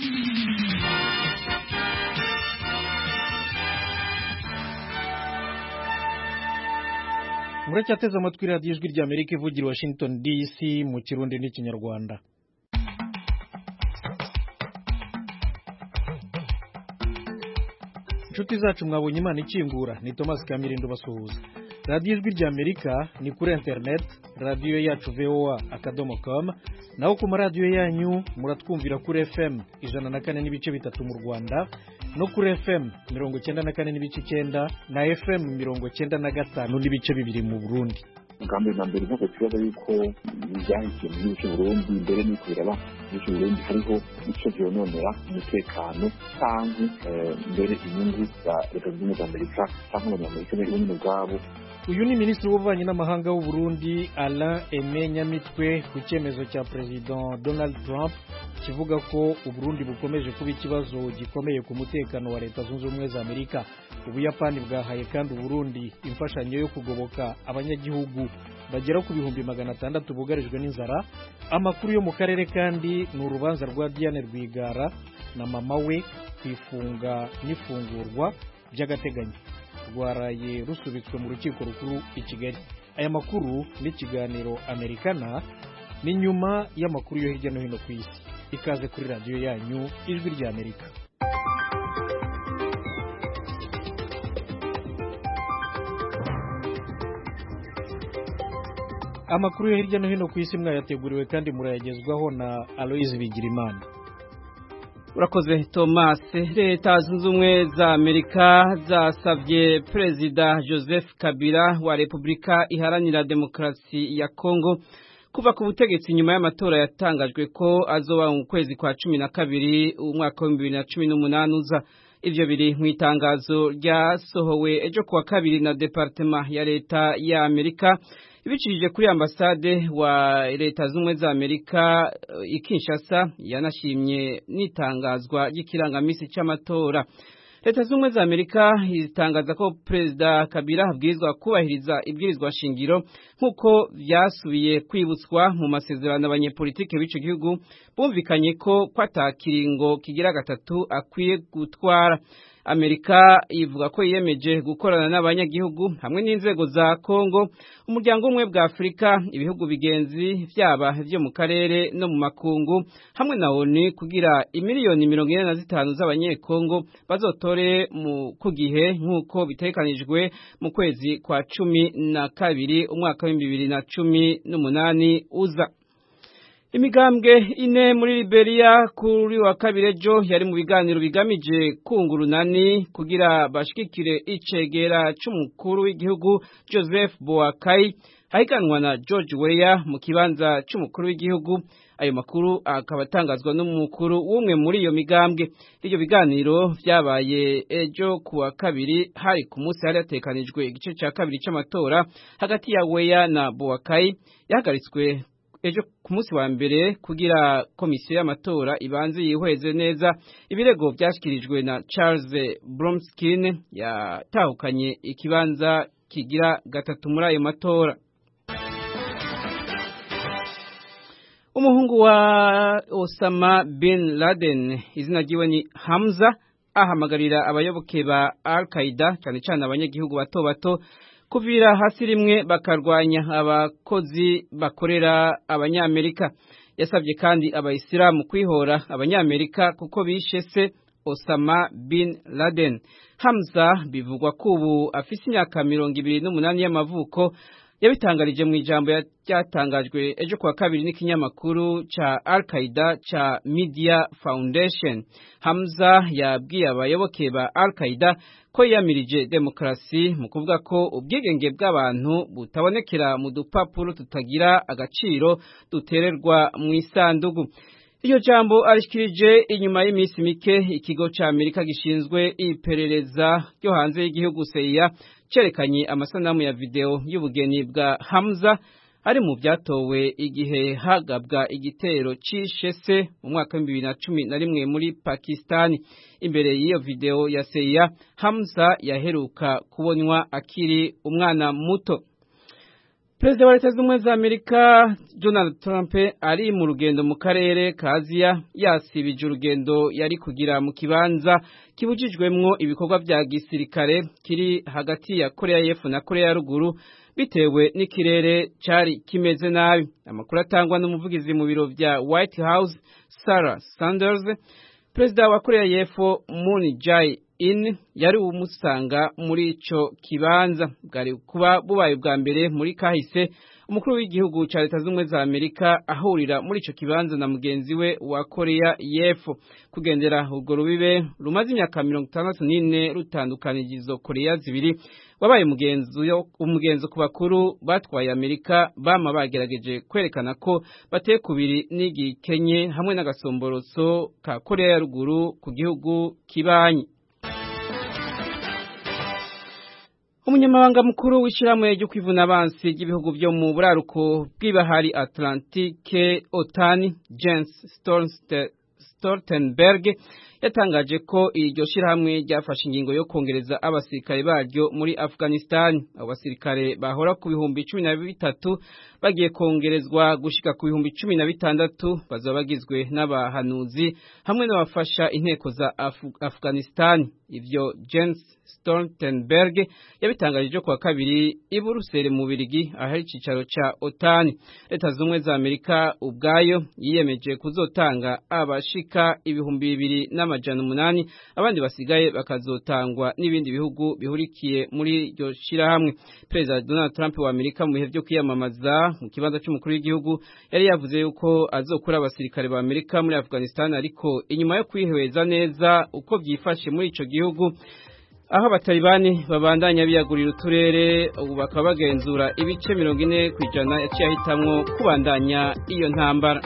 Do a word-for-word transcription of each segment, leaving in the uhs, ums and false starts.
Muracyateze amatwi radiyo ijwi rya Amerika ivugira Washington D C mu Kirundi n'Ikinyarwanda. Inshuti zacu mwabonye Imana ikingura, ni Thomas Kamirindo basuhuza. Radiyo ijwi rya Amerika ni kuri internet, radiyo yacu V O A akadomo com, naho ku maradiyo yanyu muratwumvira kuri F M ijana na kane n'ibice bitatu mu Rwanda, no kuri F M mirongo cyenda na kane n'ibice icyenda na F M mirongo cyenda na gatanu n'ibice bibiri mu Burundi. Ngambe na mbere nko kibazo yuko bijyanye n'icyo Burundi mbere ni kwiraba n'icyo Burundi hariho icyo byononera umutekano cyangwa mbere inyungu za Leta Zunze Ubumwe za Amerika cyangwa abanyamerika n'ibindi bwabo. Uyu ni Minisitiri w'Ububanyi n'Amahanga w'u Burundi Alain Aimé Nyamitwe ku cyemezo cya President Donald Trump kivuga ko u Burundi bukomeje kuba ikibazo gikomeye ku mutekano wa Leta Zunze Ubumwe za Amerika. Ubuyapani bwahaye kandi u Burundi imfashanyo yo kugoboka abanyagihugu bagera ku bihumbi magana atandatu bugarijwe n'inzara. Amakuru yo mu karere kandi ni urubanza rwa Diane Rwigara na mama we kwifunga n'ifungurwa by'agateganyo rwaraye rusubitswe mu rukiko rukuru i Kigali. Aya makuru n'ikiganiro Americana ni nyuma y'amakuru yo hirya no hino ku isi. Ikaze kuri radiyo yanyu ijwi rya Amerika. Amakuru yo hirya no hino ku isi mwayateguriwe kandi murayagezwaho na Aloise Bigirimana. Urakoze Thomas. Leta Zunze Ubumwe za Amerika zasabye Perezida Joseph Kabila wa Repubulika Iharanira Demokarasi ya Kongo kuva ku butegetsi nyuma y'amatora yatangajwe ko azoba mu kwezi kwa cumi na kabiri umwaka wa bibiri na cumi n'umunani uza. Ivyo biri mu itangazo ryasohowe ejo kuwa kabiri na Departement ya Leta ya Amerika ibicirije kuri ambasade wa Leta Zunze za Amerika i Kinshasa. Yanashimye n'itangazwa ry'ikirangamisi c'amatora. Leta Zunze za Amerika itangaza ko Perezida Kabila abwirizwa kubahiriza ibwirizwa shingiro nkuko byasubiye kwibutswa mu masezerano abanyepolitike b'ico gihugu bumvikanye ko kwatakiringo kigira gatatu akwiye gutwara. Amerika ivuga ko yiyemeje gukorana n'abanyagihugu hamwe n'inzego za Kongo, umuryango umwe bwa Afrika, ibihugu bigenzi vyaba vyo mu karere no mu makungu hamwe na O N U kugira imiliyoni mirongo ine na zitanu z'abanyekongo bazotore mu kugihe nk'uko bitekanijwe mu kwezi kwa cumi na kabiri umwaka wa bibiri na cumi n'umunani uza. Imigambwe ine muri Liberia kuri wa kabiri ejo yari mu biganiro bigamije kungurunani kugira bashikikire icegera c'umukuru w'igihugu Joseph Boakai ahiganwa na George Weah mu kibanza c'umukuru w'igihugu. Ayo makuru akaba atangazwa n'umukuru w'umwe muri iyo migambwe. Iryo biganiro vyabaye ejo kuwa kabiri, hari ku munsi hari yatekanijwe igice ca kabiri c'amatora hagati ya Weah na Boakai yahagaritswe ejo ku munsi wa mbere kugira komisiyo y'amatora ibanze yihweze neza ibirego byashyikirijwe na Charles Bromskin yatahukanye ikibanza kigira gatatu muri ayo matora. Umuhungu wa Osama bin Laden izina ryiwe ni Hamza ahamagarira abayoboke ba Al-Qaeda cyane cyane abanyagihugu bato bato kuvira hasi rimwe bakarwanya abakozi bakorera abanyamerika. Yasabye kandi abayisilamu kwihora abanyamerika kuko bishe se Osama bin Laden. Hamza bivugwa ko ubu afise imyaka mirongo ibiri n'umunani y'amavuko. Yabitangarije mu ijambo ryatangajwe ejo kuwa kabiri n'ikinyamakuru ca Al-Qaeda ca Media Foundation. Hamza yabwiye abayoboke ba Al-Qaeda ko yamirije demokrasi mu kuvuga ko ubwigenge bw'abantu butabonekera mu dupapuro tutagira agaciro dutererwa mu isandugu. Iyo jambo arishikirije inyuma y'imisi mike ikigo ca Amerika gishinzwe iperereza ryo hanze y'igihugu C I A cerekanye amasanamu ya video y'ubugeni bwa Hamza ari mu byatowe igihe hagabwa igitero c'ishese mu mwaka wa bibiri na cumi na rimwe muri Pakistan. Imbere y'iyo video ya C I A, Hamza yaheruka kubonwa akiri umwana muto. Perezida wa Leta Zunze Ubumwe za Amerika Donald Trump ari mu rugendo mu karere ka Aziya yasibije urugendo yari kugira mu kibanza kibujijwemwo ibikorwa vya gisirikare kiri hagati ya Korea y'Epfo na Korea ya Ruguru bitewe n'ikirere cari kimeze nabi. Amakuru atangwa n'umuvugizi mu biro vya White House Sarah Sanders, Perezida wa Korea y'Epfo Moon Jae-in yari umusanga muri ico kibanza. Bwari kuba bubaye bwa mbere muri kahise umukuru w'igihugu ca Leta Zunze Ubumwe za Amerika ahurira muri ico kibanza na mugenzi we wa Korea y'Epfo. Kugendera urwo rubibe rumaze imyaka mirongo itandatu n'ine rutandukanije izo Korea zibiri wabaye mugenzo yo umugenzo ku bakuru batwaye Amerika bama bagerageje kwerekana ko bateye kubiri n'igikenye hamwe n'agasomboroso ka Korea ya Ruguru ku gihugu kibanyi. Umunyamabanga mukuru w'ishyirahamwe ryo kwivuna abansi ry'ibihugu byo mu buraruko bw'ibahari Atlantique OTAN Jens Stoltenberg yatangaje ko iryo shyirahamwe ryafashe ingingo yo kongereza abasirikare baryo muri Afghanistan. Abo basirikare bahora ku bihumbi cumi na bitatu bagiye kongerezwa gushika ku bihumbi cumi na bitandatu, bazaba bagizwe n'abahanuzi hamwe n'abafasha inteko za Af Afghanistan. Ivyo Jens Stoltenberg yabitangaje kwa kabiri i Buruseli mu Birigi ahari cicaro ca OTAN. Leta zumwe za Amerika ubwayo yiyemeje kuzotanga abashika ibihumbi bibiri n'amajana umunani, abandi basigaye bakazotangwa n'ibindi bihugu bihurikiye muri iryo shirahamwe. Perezida Donald Trump wa Amerika mu bihe byo kwiyamamaza mu kibanza cy'umukuru w'igihugu yari yavuze yuko azokura abasirikare ba Amerika muri Afghanistan, ariko inyuma yo kwihweza neza uko byifashe muri ico gihugu aho abatalibani babandanya biyagurira uturere ubu bakaba bagenzura ibice mirongo ine kwijana yaciye ahitamwo kubandanya iyo ntambara.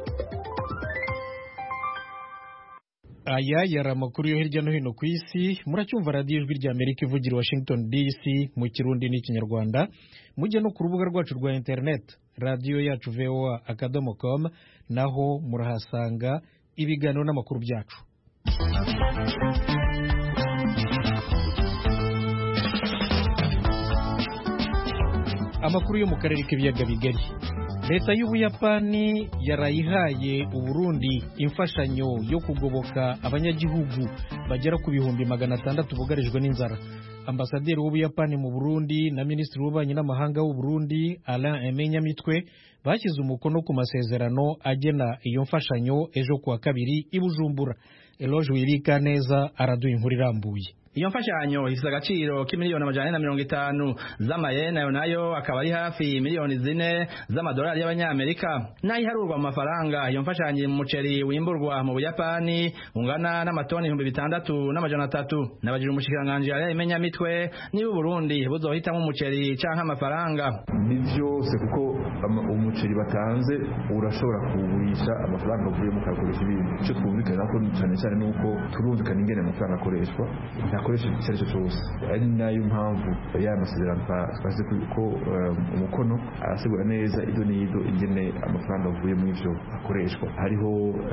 Aya yari amakuru yo hirya no hino ku isi. Muracyumva radiyo ijwi rya Amerika ivugira Washington D C mu Kirundi n'Ikinyarwanda. Mujye no ku rubuga rwacu rwa internet radio yacu v o a akadomo com, naho murahasanga ibiganiro n'amakuru byacu. Amakuru yo mu karere k'ibiyaga bigari. Leta y'Ubuyapani yarayihaye Uburundi imfashanyo yo kugoboka abanyagihugu bagera ku bihumbi magana atandatu bugarijwe n'inzara. Ambasaderi w'Ubuyapani mu Burundi na Minisitiri w'Ububanyi n'Amahanga w'u Burundi Alain Aime Nyamitwe bashyize umukono ku masezerano agena iyo mfashanyo ejo kuwa kabiri i Bujumbura. Eloge Wirika neza araduha inkuru irambuye. Iyo mfashanyo ifite agaciro k'imiliyoni amajana na mirongo itanu z'amayeni, nayo nayo akaba ari hafi miliyoni zine z'amadolari y'abanyamerika. Nayiharurwa mu mafaranga, iyo mfashanyo iri mu muceri wimburwa mu Buyapani ungana n'amatoni ibihumbi bitandatu n'amajana atatu. Nabajije umushikiranganji Alain Nyamitwe niba Burundi buzohitamo umuceri canke amafaranga. Ni byose kuko umuceri batanze urashobora kugurisha amafaranga uvuye mu kagurisha ibindi. Icyo twumvikana ko cyane cyane nuko turumvikana ingene amafaranga akoreshwa akoresha icyo cyose, ari nayo mpamvu ya masezerano twaze ko umukono arasigura neza ido n'ido ingene amafaranga avuye mu ivyo akoreshwa. Hariho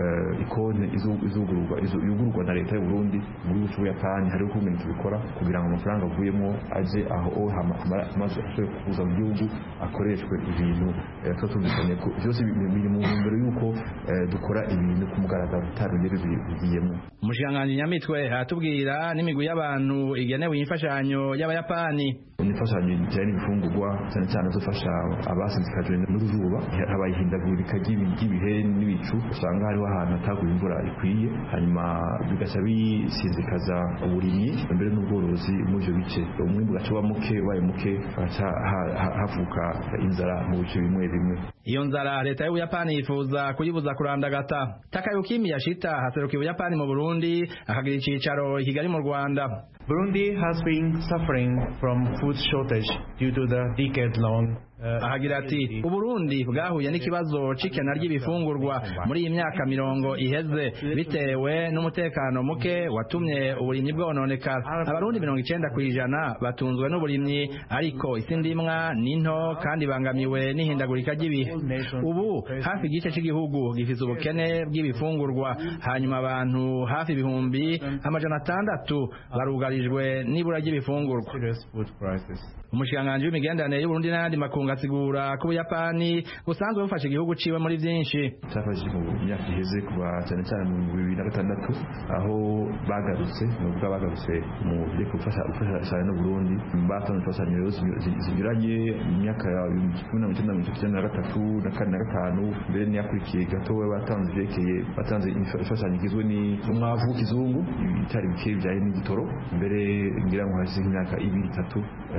ikonti izugururwa yugururwa na leta y'u Burundi muri ubu Buyapani, hariho ukuntu tubikora kugira ngo amafaranga avuyemo aje aho amaze kuza mu gihugu akoreshwe ibintu tutumvikanye ko byose biri mu mbere yuko dukora ibintu ku mugaragaro utarugere bigiyemo. Umushikiranganji Nyamitwe atubwira n'imigwi y'abantu igenewe imfashanyo y'Abayapani. Imfashanyo ijyanye n'ibifungurwa cyane cyane zofasha abasinzikajwe n'uruzuba, habaye ihindagurika ry'ibihe n'ibicu, usanga hariho ahantu hataguye imvura ikwiye, hanyuma bigaca bisinzikaza uburimyi mbere n'ubworozi muri ibyo bice. Umwimbu ugaca uba muke, ubaye muke hagaca havuka inzara mu bice bimwe bimwe. Iyo nzara leta y'Ubuyapani yifuza kuyibuza kurandagata. Takayuki Miyashita haserukiye Ubuyapani mu Burundi akagira icicaro i Kigali mu Rwanda. Burundi has been suffering from food shortage due to the decade-long ahagira ati Uburundi bwahuye n'ikibazo c'ikena ry'ibifungurwa muri iyi myaka mirongo iheze bitewe n'umutekano muke watumye uburimyi bwononekara. Abarundi mirongo icenda kw'ijana batunzwe n'uburimyi, ariko isi ndimwa ninto kandi bangamiwe n'ihindagurika ry'ibihe. Ubu hafi igice cy'igihugu gifite ubukene bw'ibifungurwa, hanyuma abantu hafi ibihumbi amajana atandatu barugarijwe n'ibura ry'ibifungurwa. umushikiranganji w'imigenderanire y'Uburundi n'ayandi makungu asigura ko Ubuyapani busanzwe bufasha igihugu ciwe muri vyinshi. Cyafashe mu myaka iheze kuva cyane cyane mu bibiri na gatandatu aho bagarutse nubwo bagarutse mu byo gufasha ufasha no Burundi batanze imfashanyo zinyuranye mu myaka ya cumi na mirongo icyenda na gatatu na kane na gatanu mbere n'iyakurikiye gato batanze ivyekeye batanze imfashanyo igizwe ni umwavu w'ikizungu bitari bike byaye n'igitoro mbere ngira ngo hasi imyaka ibiri itatu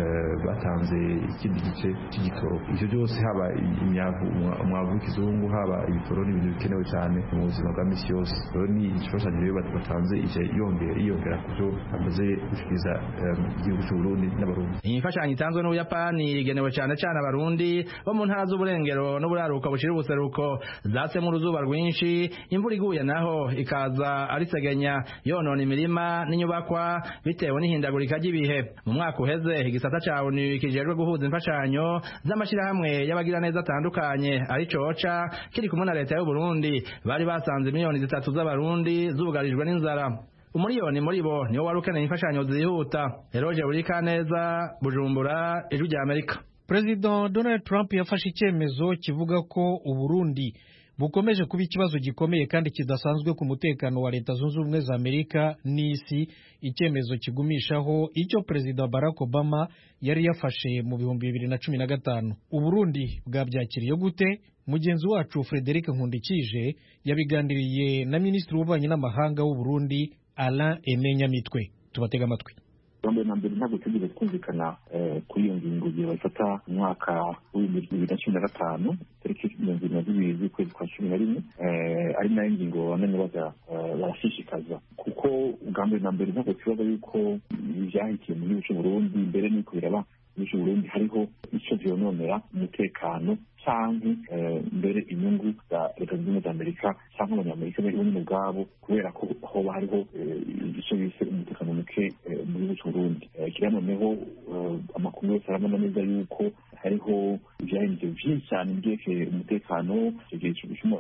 batanze ikindi gice cy'igitoro. Ivyo byose haba imyavu umwavu w'ikizungu haba ibitoro n'ibintu bikenewe cyane mu buzima bwa misi yose. Rero ni imfashanyo rero batanze ije yongera iyongera kujo amaze gushikiriza igihugu cy'u Burundi n'abarundi. Iyi mfashanyo itanzwe n'Ubuyapani igenewe cyane cyane abarundi bo mu ntara z'uburengero n'uburaruka bushira ubuseruko zatsemwe uruzuba rwinshi, imvura iguye naho ikaza ari segenya yonona imirima n'inyubakwa bitewe n'ihindagurika ry'ibihe. Mu mwaka uheze igisata ca O N U kijejwe guhuza imfashanyo z'amashirahamwe y'abagira neza atandukanye ari coca kiri kumwe na leta y'u Burundi bari basanze miliyoni zitatu z'abarundi zugarijwe n'inzara. Umuriyoni muri bo niwo wari ukeneye imfashanyo zihuta. Eroje Burikaneza, Bujumbura, Ijwi rya Amerika. President Donald Trump yafashe icyemezo kivuga ko Uburundi bukomeje kuba ikibazo gikomeye kandi kidasanzwe ku mutekano wa Leta Zunze Ubumwe za Amerika n'isi, icyemezo kigumishaho icyo President Barack Obama yari yafashe mu bihumbi bibiri na cumi na gatanu. Uburundi bwabyakiriye gute? Mugenzi wacu Frederic Nkundikije yabiganiriye na Minisitiri w'Ububanyi n'Amahanga w'u Burundi Alain Aime Nyamitwe. Tubatega amatwi. Bambe na mbere ntabwo tugeze kumvikana kuri iyo ngingo igihe bafata umwaka w'ibihumbi bibiri na cumi na gatanu tariki mirongo irindwi na zibiri z'ukwezi kwa cumi na rimwe ari nayo ngingo bamenye baza barashishikaza kuko ubwa mbere na mbere ntabwo tubaza yuko ibyahikiye mu gihugu cy'u Burundi mbere n'uko biraba mu gihugu cy'u Burundi hariho icyo vyononera umutekano cyangwa mbere inyungu za Leta Zunze Ubumwe za Amerika cyangwa abanyamerika bari mu bwabo kubera ko hoba hariho icyo bise umutekano muke mu gihugu cy'u Burundi. Kiranoneho amakuru yose arabona neza yuko hariho ibyahinduye byinshi cyane byerekeye umutekano. Igihe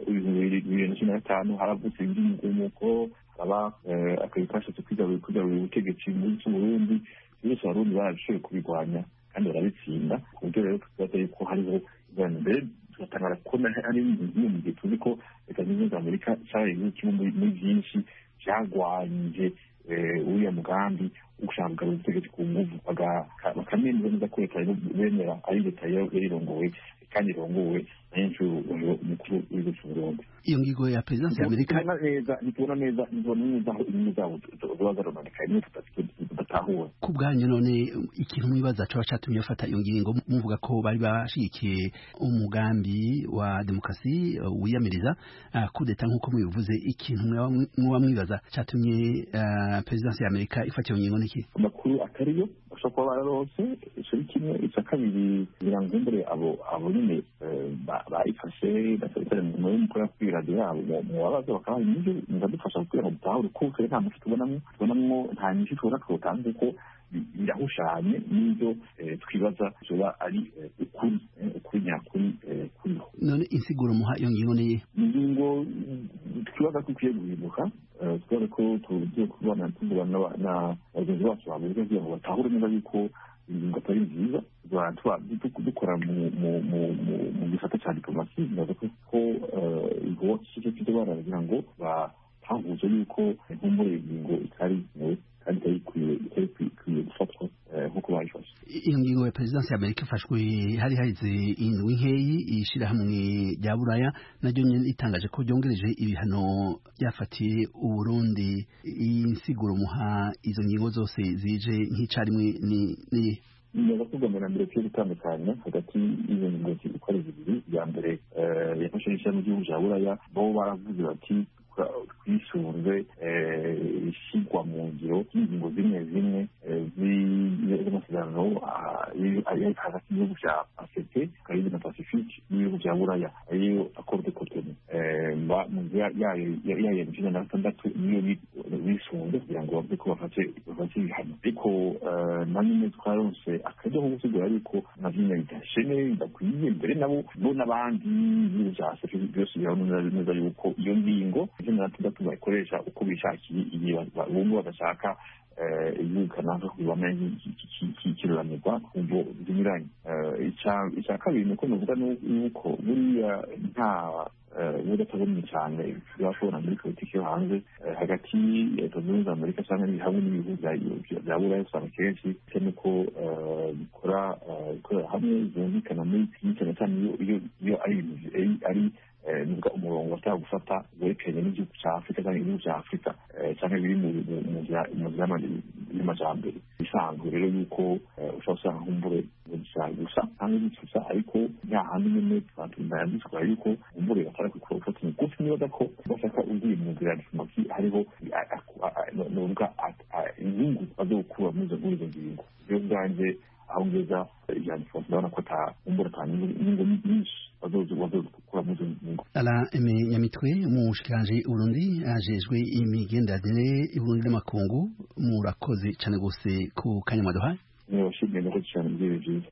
bibiri na cumi na gatanu haravutse indi migumuko haba akazi kashatse kwigarurira ubutegetsi mu gihugu cy'u Burundi. Byose abarundi barabishoboye kubirwanya kandi barabitsinda ku buryo rero tubaza yuko hariho mbere tugatangara kubona ari mu gihe tuzi ko Leta Zunze Ubumwe za Amerika cyabaye igihugu kimwe muri byinshi byagwanyije uriya mugambi wo gushaka kugarura ubutegetsi ku nguvu bakamemeza neza ko Leta bemera ari Leta yarirongowe kandi irongowe na nyakubahwa umukuru w'igihugu cy'u Burundi. Iyo ngingo ya Presidence ya Amerika nitubona neza nitubona neza aho inyungu zabo ziba zarononekaye niyo tudatahura. Ku bwanyu none ikintu mwibaza coba catumye bafata iyo ngingo muvuga ko bari bashigikiye umugambi wa demokarasi wiyamiriza kudeta nk'uko mubivuze, ikintu mwa mwibaza catumye Presidence ya Amerika ifata iyo ngingo niki? Amakuru atariyo bashobora kuba bararose ico kimwe, ica kabiri kugira ngo imbere abo abo nyine bayifashe basabitare mu mukora kuri radio yabo mu babazo bakaba n'ibyo ndadufasha kugira ngo dutahure kuko nta muntu tubonamo tubonamo nta nyinshi tubona twotanze ko birahushanye n'ibyo twibaza zoba ari ukuri ukuri nyakuri kuri. None insiguro muha iyo ngingo ni ingingo twibaza ko ikwiye guhinduka, twibaza ko tugiye kubana tuvugana na bagenzi bacu babuze kugira ngo batahure neza yuko ingingo atari nziza dukora mu gisata cya diplomasi. Ndaza ko igihugu cyo kidobara kugira ngo batahuze yuko inkumbure ingingo itari kandi itari ikwiye gufatwa nk'uko bayifashe. Iyo ngingo ya Presidence ya Amerika ifashwe hari harize indwi nkeyi ishirahamwe rya Buraya naryo nyene itangaje ko byongereje ibihano byafatiye Uburundi. Insiguro muha izo ngingo zose zije nk'icarimwe ni ni Niyo kugomera mbere cyo gutandukanya hagati y'izo ngingo zikora zibiri. Ya mbere yafashe ishami ry'igihugu cya Buraya bo baravuze bati twisunze ishyirwa mu ngiro y'ingingo zimwe zimwe z'amasezerano ari hagati y'igihugu cya Afurika Karibi na Pacifique n'ibihugu bya Buraya ariyo accord de Cotonou. Mu yayo ya cumi na gatandatu niyo bisunze kugira ngo bavuge ko bafate ibihano, ariko na nyine twaronse akajya ko gusigura yuko na nyine bidashemeye bidakwiye mbere nabo bo n'abandi n'ibihugu bya Afurika byose birabona neza yuko iyo ngingo cumi na gatandatu bayikoresha uko bishakiye igihe bumva badashaka igihugu kanaka kubibona kikiranirwa ku mvo zinyuranye. Icya kabiri ni uko navuga yuko buriya nta ubudatabonye cyane bwashobora muri politiki yo hanze hagati ya Leta Zunze Ubumwe za Amerika cyangwa hamwe n'ibihugu bya Buraya usanga kenshi cyane ko bikora bikorera hamwe byumvikana muri cyane cyane iyo ari ari nubwo umurongo bashaka gufata werekanye n'igihugu cya Afurika cyangwa igihugu cya Afurika cyangwa biri mu by'amajyambere bisanzwe rero yuko ushobora gusanga nk'umbure gusa cyangwa gusa ariko nta handi nyine twatundayanditswe yuko umbure batari gukora gufata umugufi niba ko bashaka ugiye mu nzira ya diplomasi hariho nubwo inyungu bazokura muri izo ngingo rero bwanjye aho ngeza ijana diplomasi ndabona ko ata umbure ata inyungu nyinshi Alain Aimé Nyamitwe umushikiranje Burundi ajejwe imigenderanire y'Uburundi n'amakungu murakoze cyane gose ku kanya maduhaye. Niyo shimye no cyane byiza.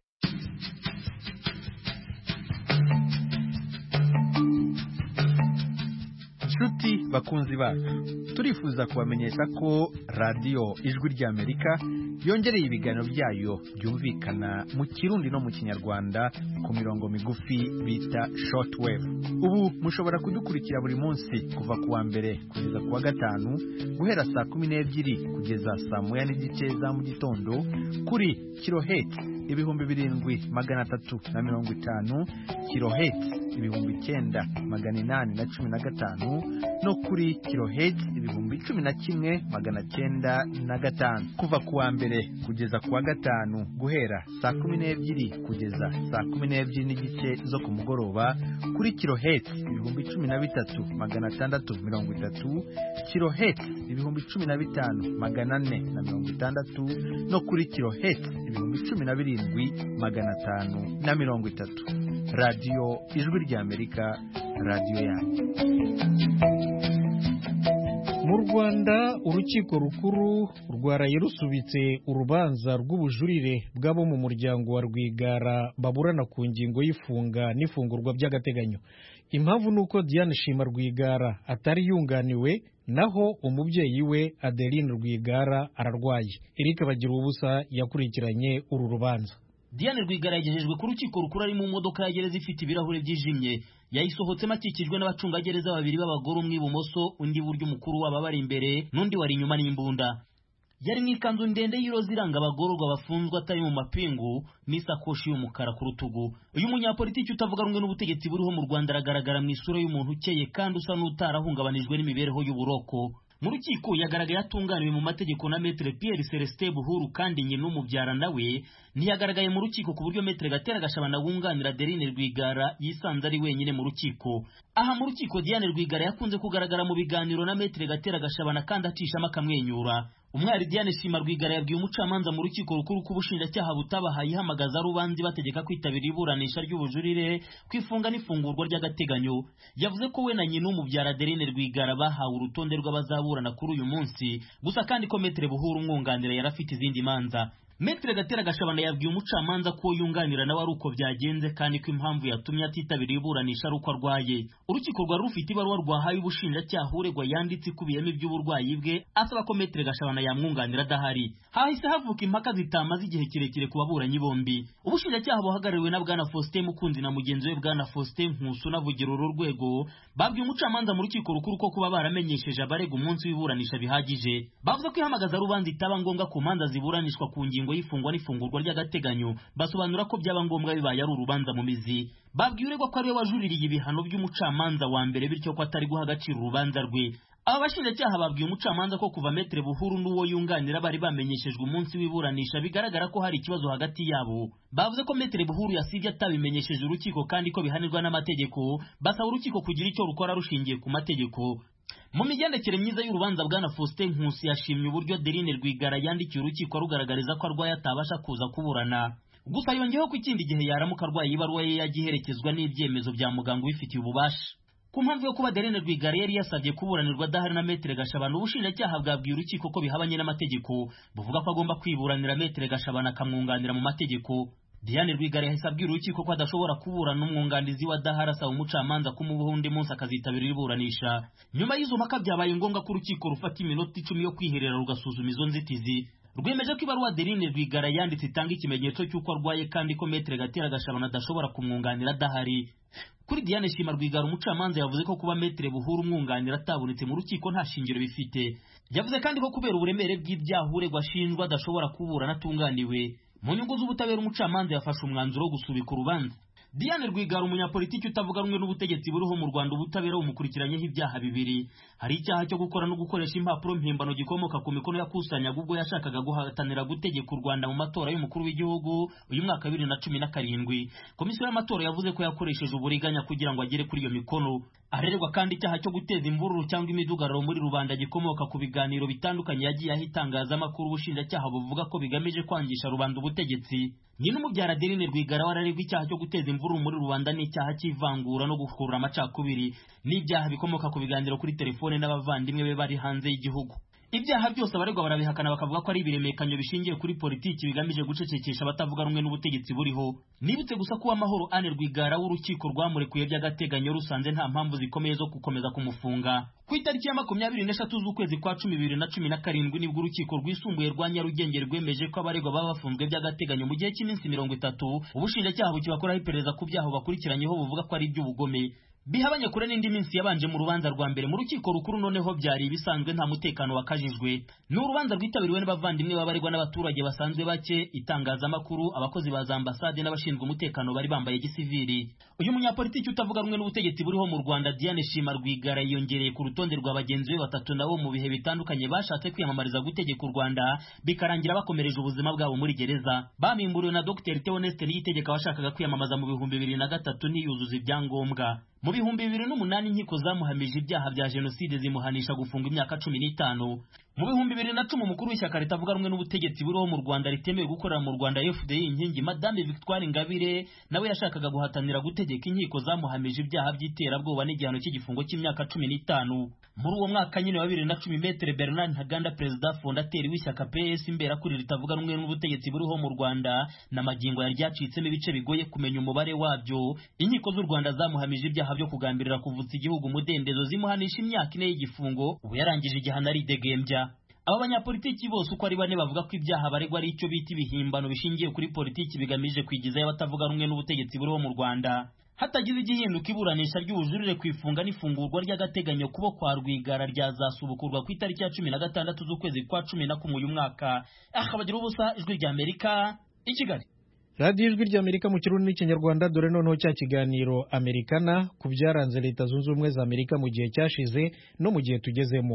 Nshuti bakunzi bacu turifuza kubamenyesha ko radio Ijwi ry'Amerika yongereye ibiganiro byayo byumvikana mu Kirundi no mu Kinyarwanda ku mirongo migufi bita shortwave. Ubu mushobora kudukurikira buri munsi kuva kuwa mbere kugeza kuwa gatanu guhera saa kumi n'ebyiri kugeza saa moya n'igice za mu gitondo kuri kilohertz ibihumbi birindwi magana atatu na mirongo itanu, kilohertz ibihumbi icyenda magana inani na cumi na gatanu no kuri kilohertz ibihumbi cumi na kimwe magana cyenda na gatanu kuva kuwa mbere kugeza kuwa gatanu guhera saa kumi n'ebyiri kugeza saa kumi n'ebyiri n'igice zo ku mugoroba kuri kilohertz ibihumbi cumi na bitatu magana atandatu mirongo itatu, kilohertz ibihumbi cumi na bitanu magana ane na mirongo itandatu no kuri kilohertz ibihumbi cumi na birindwi magana atanu na mirongo itatu. Radio Ijwi ry'Amerika, radio yanyu. Mu Rwanda urukiko rukuru rwaraye rusubitse urubanza rw'ubujurire bw'abo mu muryango wa Rwigara baburana ku ngingo y'ifunga n'ifungurwa by'agateganyo. Impamvu nuko Diane Shima Rwigara atari yunganiwe naho umubyeyi we Adeline Rwigara ararwaye. Eric Bagira ubusa yakurikiranye uru rubanza. Diane Rwigara yagejejwe ku rukiko rukuru ari mu modoka ya gereza ifite ibirahure byijimye. Yayisohotsemo akikijwe n'abacungagereza babiri b'abagore, umwe ibumoso undi buryo mukuru waba bari imbere n'undi wari inyuma n'imbunda. Yari mu ikanzu ndende y'iroza iranga abagororwa bafunzwe atari mu mapingu n'isakoshi y'umukara ku rutugu. Uyu munyapolitiki utavuga rumwe n'ubutegetsi buriho mu Rwanda aragaragara mu isura y'umuntu ukeye kandi usa n'utarahungabanijwe n'imibereho y'uburoko. Mu rukiko yagaragaye atunganiwe mu mategeko na Maître Pierre Celestin Buhuru kandi nyine n'umubyara nawe ntiyagaragaye mu rukiko ku buryo Maître Gatera Gashabana wunganira Adeline Rwigara yisanze ari wenyine mu rukiko. Aha mu rukiko Diane Rwigara yakunze kugaragara mu biganiro na Maître Gatera Gashabana kandi atishama akamwenyura. Umwari Diane Shima Rwigara yabwiye umucamanza mu rukiko rukuru kubushinjacyaha butabahaye ihamagaza rubanzi bategeka kwitabira iburanisha ry'ubujurire kwifunga n'ifungurwa ry'agateganyo. Yavuze ko we na nyina umubyara Adeline Rwigara bahawe urutonde rw'abazaburana kuri uyu munsi, gusa kandi ko Maître Buhuru umwunganira yarafite izindi manza. Maître Gatera Gashabana yabwiye umucamanza ko yunganira nawe ari uko byagenze kandi ko impamvu yatumye atitabira iburanisha ari uko arwaye. Urukiko rwari rufite ibaruwa rwahaye ubushinjacyaha uregwa yanditse ikubiyemo iby'uburwayi bwe asaba ko Maître Gashabana yamwunganira adahari. Hahise havuka impaka zitamaze igihe kirekire ku baburanyi bombi. Ubushinjacyaha buhagarariwe na Bwana Faustin Mukunzi na mugenzi we Bwana Faustin Nkusu navugira uru rwego babwiye umucamanza mu rukiko rukuru ko kuba baramenyesheje abarega umunsi w'iburanisha bihagije. Bavuze ko ihamagaza rubanza itaba ngombwa ku manza ziburanishwa ku ngingo y'ifungwa n'ifungurwa ry'agateganyo, basobanura ko byaba ngombwa bibaye ari urubanza mu mizi. Babwiye uregwa ko ariwe wajuririye ibihano by'umucamanza wa mbere bityo ko atari guha agaciro urubanza rwe. Aba bashinjacyaha babwiye umucamanza ko kuva Maître Buhuru n'uwo yunganira bari bamenyeshejwe umunsi w'iburanisha bigaragara ko hari ikibazo hagati yabo. Bavuze ko Maître Buhuru yasibye atabimenyesheje urukiko kandi ko bihanirwa n'amategeko, basaba urukiko kugira icyo rukora rushingiye ku mategeko. Mu migendekere myiza y'urubanza Bwana Faustin Nkusi yashimye uburyo Adeline Rwigara yandikiye urukiko rugaragariza ko arwaye atabasha kuza kuburana. Gusa yongeyeho ko ikindi gihe yaramuka arwaye ibaruwa ye yagiherekezwa n'ibyemezo bya muganga ubifitiye ububasha. Ku mpamvu yo kuba Adeline Rwigara yari yasabye kuburanirwa adahari na Maître Gashabana, ubushinjacyaha bwabwiye urukiko ko bihabanye n'amategeko, buvuga ko agomba kwiburanira Maître Gashabana akamwunganira mu mategeko. Diane Rwigara yahise abwira urukiko ko adashobora kuburana n'umwunganizi wa Dahara asaba umucamanza kumubuha undi munsi akazitabira iburanisha. Nyuma y'izo mpaka byabaye ngombwa ko urukiko rufata iminota icumi yo kwiherera rugasuzuma izo nzitizi. Rwemeje ko ibaruwa Adeline Rwigara yanditse itanga ikimenyetso cy'uko arwaye kandi ko Maître Gatera Gashabana adashobora kumwunganira adahari. Kuri Diane Shima Rwigara umucamanza yavuze ko kuba Maître Buhuru umwunganira atabonetse mu rukiko nta shingiro bifite. Yavuze kandi ko kubera uburemere bw'ibyaha uregwa ashinjwa adashobora kuburana atunganiwe. Mu nyungu z'ubutabera umucamanza yafashe umwanzuro wo gusubika urubanza. Diane Rwigara umunyapolitiki utavuga rumwe n'ubutegetsi buriho mu Rwanda ubutabera umukurikiranyeho ibyaha bibiri. Hari icyaha cyo gukora no gukoresha impapuro mpimbano gikomoka ku mikono yakusanyaga ubwo yashakaga guhatanira gutegeka u Rwanda mu matora y'umukuru w'igihugu uyu mwaka wa bibiri na cumi na karindwi. Komisiyo y'amatora yavuze ko yakoresheje uburiganya kugira ngo agere kuri iyo mikono. Arerwa kandi icyaha cyo guteza imvururu cyangwa imidugararo muri rubanda gikomoka ku biganiro bitandukanye yagiye ahitangaza amakuru ubushinjacyaha buvuga ko bigamije kwangisha rubanda ubutegetsi. Nyine umubyara Adeline Rwigara wararerwa icyaha cyo guteza imvururu muri rubanda n'icyaha cy'ivangura no gukurura amacakubiri n'ibyaha bikomoka ku biganiro kuri telefone n'abavandimwe be bari hanze y'igihugu. Ibyaha byose abaregwa barabihakana bakavuga ko ari ibiremekanyo bishingiye kuri politiki bigamije gucecekesha abatavuga rumwe n'ubutegetsi buriho. Nibutse gusa ko amahoro Anne Rwigara w'urukiko rwamurekuye by'agateganyo rusanze nta mpamvu zikomeye zo gukomeza kumufunga. Ku itariki ya makumyabiri n'eshatu z'ukwezi kwa cumi bibiri na cumi na karindwi nibwo urukiko rwisumbuye rwa Nyarugenge rwemeje ko abaregwa baba bafunzwe by'agateganyo mu gihe cy'iminsi mirongo itatu. Ubushinjacyaha bukibakoraho iperereza ku byaha bakurikiranyeho buvuga ko ari iby'ubugome. Bihabanye kure n'indi minsi yabanje mu rubanza rwa mbere mu rukiko rukuru noneho byari bisanzwe nta mutekano wakajijwe. Ni urubanza rwitabiriwe n'abavandimwe babaregwa n'abaturage basanzwe bake, itangazamakuru, abakozi ba za ambasade n'abashinzwe umutekano bari bambaye gisivili. Uyu munyapolitiki utavuga rumwe n'ubutegetsi buriho mu Rwanda Diane Shima Rwigara yiyongereye ku rutonde rwa bagenzi be batatu nabo mu bihe bitandukanye bashatse kwiyamamariza gutegeka u Rwanda bikarangira bakomereje ubuzima bwabo muri gereza. Bamimburiwe na Dr Theoneste Niyitegeka washakaga kwiyamamaza mu bihumbi bibiri na gatatu ntiyuzuza ibyangombwa. Mu bihumbi bibiri n'umunani inkiko zamuhamije ibyaha bya jenoside zimuhanisha gufunga imyaka cumi n'itanu. Mu bihumbi bibiri na cumi umukuru w'ishyaka ritavuga rumwe n'ubutegetsi buriho mu Rwanda ritemewe gukorera mu Rwanda F D I inkingi Madame Victoire Ingabire nawe yashakaga guhatanira gutegeka inkiko zamuhamije ibyaha by'iterabwoba n'igihano cy'igifungo cy'imyaka cumi n'itanu. Muri uwo mwaka nyine wa bibiri na cumi Maître Bernard Ntaganda perezida fondateri w'ishyaka P S imbera kuri ritavuga rumwe n'ubutegetsi buriho mu Rwanda na magingo yari ryacitsemo ibice bigoye kumenya umubare wabyo. Inkiko z'u Rwanda zamuhamije ibyaha byo kugambirira kuvutsa igihugu umudendezo zimuhanisha imyaka ine y'igifungo ubu yarangije igihano ari degembya. Aba banyapolitiki bose uko ari bane bavuga ko ibyaha baregwa ari icyo bita ibihimbano bishingiye kuri politiki bigamije kwigizayo abatavuga rumwe n'ubutegetsi buriho mu Rwanda. Hatagize igihinduka iburanisha ry'ubujurire kwifungwa n'ifungurwa ry'agateganyo kubo kwa Rwigara ryazasubukurwa ku itariki ya cumi na gatandatu z'ukwezi kwa cumi na kumwe uyu mwaka. Akabagira ubusa ijwi rya Amerika i Kigali. radiyo ijwi ry'Amerika mu kirundi n'ikinyarwanda. Dore noneho cya kiganiro Amerikana ku byaranze leta zunze ubumwe za Amerika mu gihe cyashize no mu gihe tugezemo.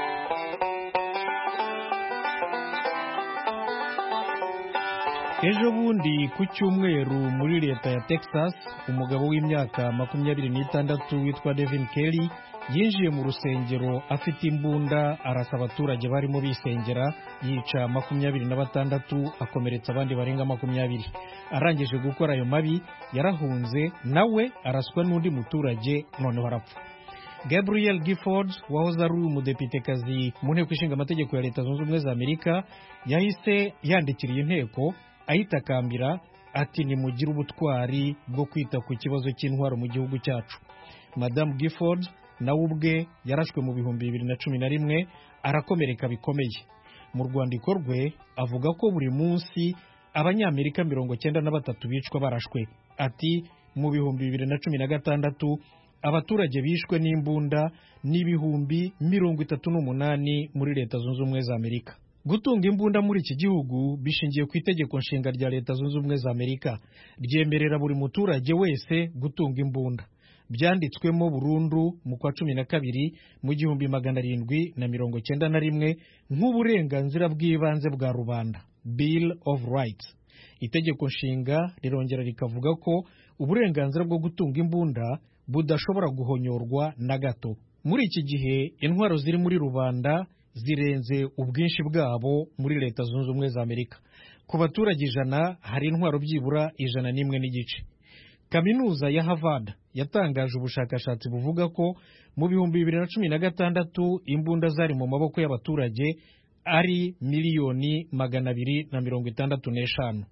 Ejo bundi ku cyumweru muri leta ya Texas umugabo w'imyaka makumyabiri n'itandatu witwa Devin Kelly yinjiye mu rusengero afite imbunda arasa abaturage barimo bisengera yica makumyabiri na batandatu akomeretsa abandi barenga makumyabiri. Arangije gukora ayo mabi yarahunze nawe araswa n'undi muturage noneho arapfa. Gabriel Gifford wahoze ari umudepitekazi mu nteko ishinga amategeko ya leta zunze ubumwe za Amerika yahise yandikiriye inteko ayitakambira ati nimugire ubutwari bwo kwita ku kibazo cy'intwaro mu gihugu cyacu. Madame Gifford nawe ubwe yarashwe mu bihumbi bibiri na cumi na rimwe arakomereka bikomeye. Mu rwandiko rwe avuga ko buri munsi abanyamerika mirongo cyenda na batatu bicwa barashwe. Ati mu bihumbi bibiri na cumi na gatandatu abaturage bishwe n'imbunda n'ibihumbi mirongo itatu n'umunani muri leta zunze ubumwe za Amerika. Gutunga imbunda muri iki gihugu bishingiye ku itegeko nshinga rya leta zunze ubumwe za Amerika ryemerera buri muturage wese gutunga imbunda. Byanditswemo burundu mu kwa cumi na kabiri mu gihumbi magana arindwi na mirongo cyenda na rimwe nk'uburenganzira bw'ibanze bwa rubanda, Bill of Rights. Itegeko nshinga rirongera rikavuga ko uburenganzira bwo gutunga imbunda budashobora guhonyorwa na gato. Muri iki gihe intwaro ziri muri rubanda zirenze ubwinshi bwabo muri leta zunze ubumwe za Amerika. Ku baturage ijana hari intwaro byibura ijana n'imwe n'igice. Kaminuza ya Harvard yatangaje ubushakashatsi buvuga ko mu bihumbi bibiri na cumi na gatandatu imbunda zari mu maboko y'abaturage ari miliyoni magana abiri na mirongo itandatu n'eshanu.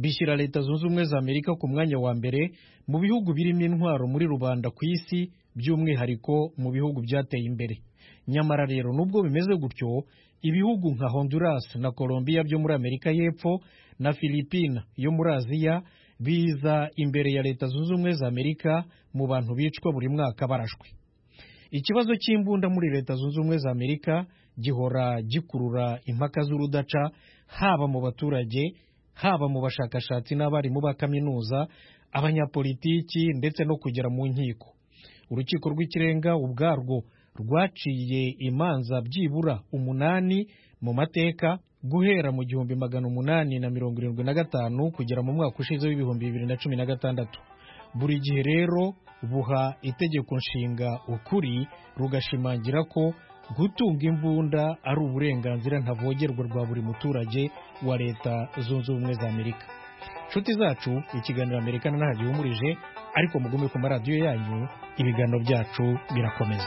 bishyira leta zunze ubumwe za Amerika ku mwanya wa mbere mu bihugu birimo intwaro muri rubanda ku isi, by'umwihariko mu bihugu byateye imbere. Nyamara rero nubwo bimeze gutyo, ibihugu nka Honduras na Colombia byo muri Amerika y'Epfo na Philippines yo muri Aziya biza imbere ya leta zunze ubumwe za Amerika mu bantu bicwa buri mwaka barashwe. Ikibazo cy'imbunda muri leta zunze ubumwe za Amerika gihora gikurura impaka z'urudaca, haba mu baturage, haba mu bashakashatsi n'abarimu ba kaminuza, abanyapolitiki ndetse no kugera mu nkiko. Urukiko rw'ikirenga ubwarwo rwaciye imanza byibura umunani mu mateka guhera mu gihumbi magana umunani na mirongo irindwi na gatanu kugera mu mwaka ushize w'ibihumbi bibiri na cumi na gatandatu. Buri gihe rero buha itegeko nshinga ukuri, rugashimangira ko gutunga imbunda ari uburenganzira ntavogerwa rwa buri muturage wa leta zunze ubumwe za Amerika. Nshuti zacu, ikiganiro Amerika ntaho gihumurije, ariko mugume ku maradiyo yanyu, ibiganiro byacu birakomeza.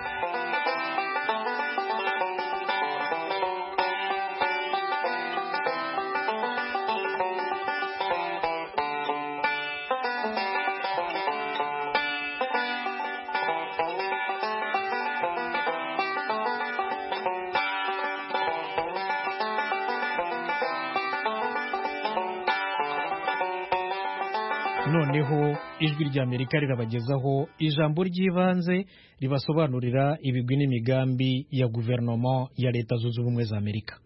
Noneho ijwi ry'Amerika rirabagezaho ijambo ry'ibanze ribasobanurira ibigwi n'imigambi ya guverinoma ya leta zunze ubumwe za Amerika.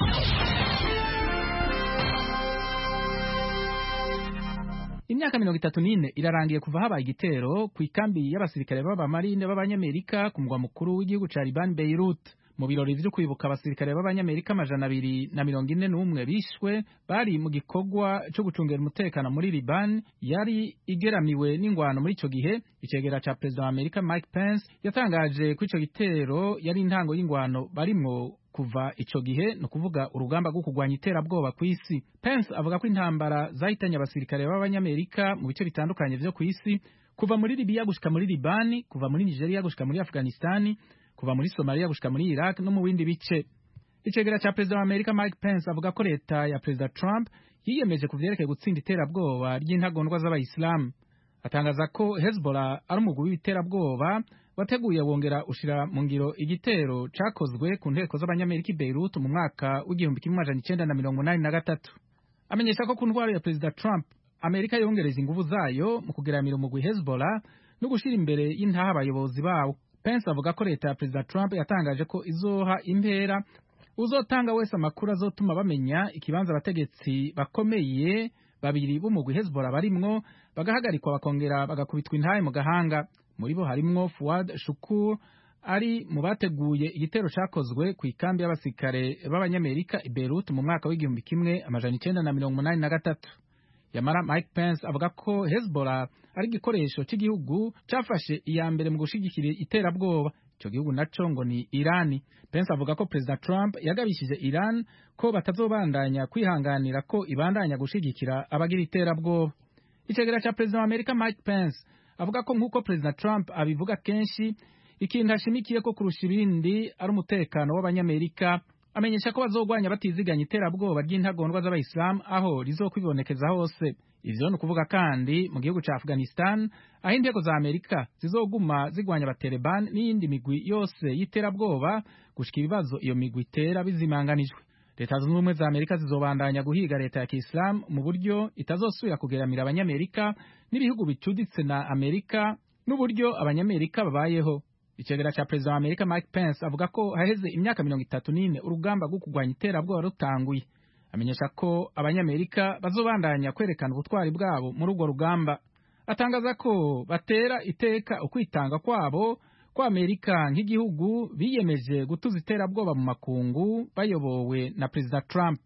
Imyaka mirongo itatu n'ine irarangiye kuva habaye igitero ku ikambi y'abasirikare b'abamarine b'abanyamerika ku mugwa mukuru w'igihugu ca Liban, Beirut. Mu birori vyo kwibuka abasirikare b'abanyamerika amajana abiri na mirongo ine n'umwe bishwe bari mu gikorwa cyo gucungera umutekano muri Liban yari igeramiwe n'ingwano muri ico gihe. Icegera ca perezida wa Amerika Mike Pence yatangaje ko ico gitero yari intango y'ingwano barimwo kuva ico gihe, no kuvuga urugamba rwo kugwanya iterabwoba ku isi. Pence avuga ko intambara zahitanye abasirikare b'abanyamerika mu bice bitandukanye vyo ku isi, kuva muri Libya gushika muri Liban, kuva muri Nigeria gushika muri Afghanistan, kuva muri Somalia gushika muri Iraq no mu bindi bice. Icegera ca perezida wa Amerika Mike Pence avuga ko leta ya perezida Trump yiyemeje kuvyerekeye gutsinda iterabwoba ry'intagondwa z'abayisilamu. Atangaza ko Hezbollah ari umugwi w'iterabwoba wateguye wongera ushira mu ngiro igitero cakozwe ku nteko z'abanyamerika i Beirut mu mwaka w'igihumbi kimwe amajana icenda na mirongo inani na gatatu. Amenyesha ko ku ntwaro ya perezida Trump Amerika yongereje inguvu zayo mu kugeramira umugwi Hezbollah no gushira imbere y'intaha abayobozi bawo. Pence avuga ko leta ya perezida Trump yatangaje ko izoha impera uzotanga wese amakuru azotuma bamenya ikibanza abategetsi bakomeye babiri b'umugwi Hezbollah barimwo, bagahagarikwa bakongera bagakubitwa intahe mu gahanga. Muri bo harimwo Fuad Shukur ari mu bateguye igitero cakozwe ku ikambi y'abasirikare b'abanyamerika i Beirut mu mwaka w'igihumbi kimwe amajana icenda na mirongo umunani na gatatu. Yamara Mike Pence avuga ko Hezbollah ari igikoresho cy'igihugu cyafashe iya mbere mu gushigikira iterabwoba. Ico gihugu naco ngo ni Irani. Pence avuga ko perezida Trump yagabishije Iran ko batazobandanya kwihanganira ko ibandanya gushigikira abagira iterabwoba. Icegera ca perezida wa Amerika Mike Pence avuga ko nk'uko perezida Trump abivuga kenshi, ikintu ashimikiye ko kurusha ibindi ari umutekano w'abanyamerika. Amenyesha ko bazogwanya batiziganya iterabwoba ry'intagondwa z'abayisilamu aho rizokwibonekeza hose. Ivyo ni ukuvuga kandi mu gihugu ca Afghanistan, aho inteko za Amerika zizoguma zigwanya abaTaliban n'iyindi migwi yose y'iterabwoba gushika ibibazo iyo migwi itera bizimanganijwe. Leta zunze ubumwe za Amerika zizobandanya guhiga leta ya Kiislamu mu buryo itazosubira kugeramira abanyamerika n'ibihugu bicuditse na Amerika n'uburyo abanyamerika babayeho. Icegera ca perezida wa Amerika Mike Pence avuga ko haheze imyaka mirongo itatu n'ine urugamba rwo kugwanya iterabwoba rutanguye. Amenyesha ko abanyamerika bazobandanya kwerekana ubutwari bwabo muri urwo rugamba. Atangaza ko batera iteka ukwitanga kwabo ko Amerika nk'igihugu biyemeje gutuza iterabwoba mu makungu bayobowe na perezida Trump.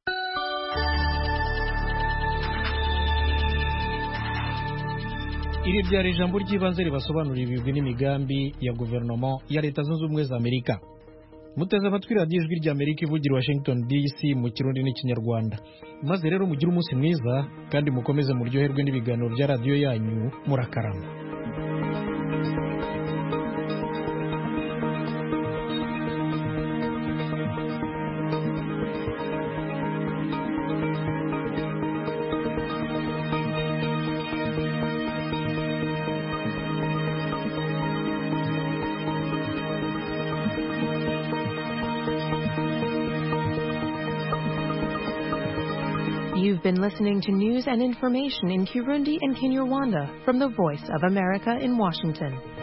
Iri ryari ijambo ry'ibanze ribasobanurira ibigwi n'imigambi ya guverinoma ya leta zunze ubumwe za Amerika. Muteze amatwi radiyo ijwi ry'Amerika ivugira Washington D C mu Kirundi n'Ikinyarwanda. Maze rero mugire umunsi mwiza kandi mukomeze muryoherwe n'ibiganiro bya radiyo yanyu. Murakarama. You've been listening to news and information in Kirundi and Kinyarwanda from the Voice of America in Washington.